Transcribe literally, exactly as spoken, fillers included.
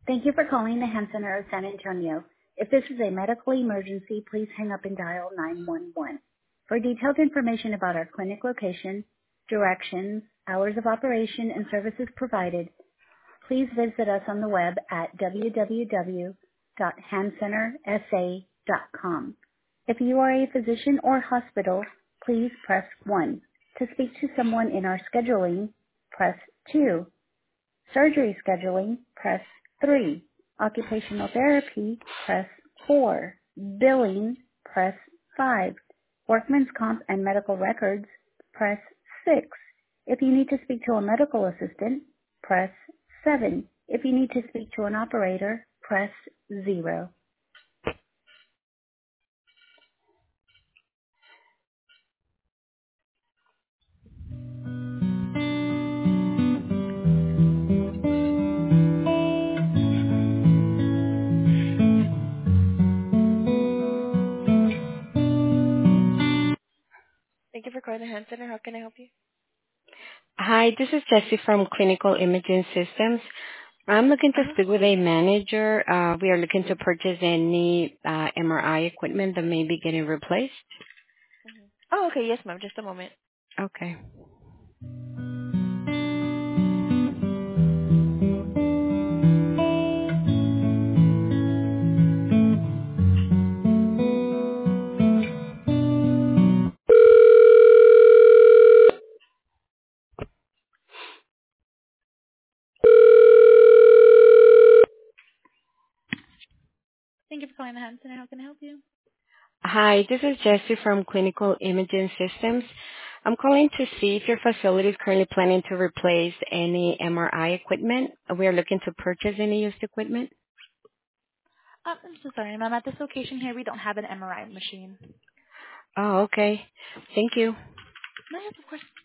Thank you for calling the Hand Center of San Antonio. If this is a medical emergency, please hang up and dial nine one one. For detailed information about our clinic location, directions, hours of operation, and services provided, please visit us on the web at w w w dot hand center s a dot com. If you are a physician or hospital, please press one. To speak to someone in our scheduling, press two. Surgery scheduling, press three. Occupational therapy, press four. Billing, press five. Workman's comp and medical records, press six. If you need to speak to a medical assistant, press seven. If you need to speak to an operator, press zero. Thank you for calling the Hand Center. How can I help you? Hi, this is Jessie from Clinical Imaging Systems. I'm looking to Uh-huh. speak with a manager. Uh, we are looking to purchase any uh, M R I equipment that may be getting replaced. Oh, okay. Yes, ma'am. Just a moment. Okay. Thank you for calling the Hand Center. How can I help you? Hi, this is Jessie from Clinical Imaging Systems. I'm calling to see if your facility is currently planning to replace any M R I equipment. We are looking to purchase any used equipment. Uh, I'm so sorry, ma'am. At this location here, we don't have an M R I machine. Oh, okay. Thank you. No, yes, of course.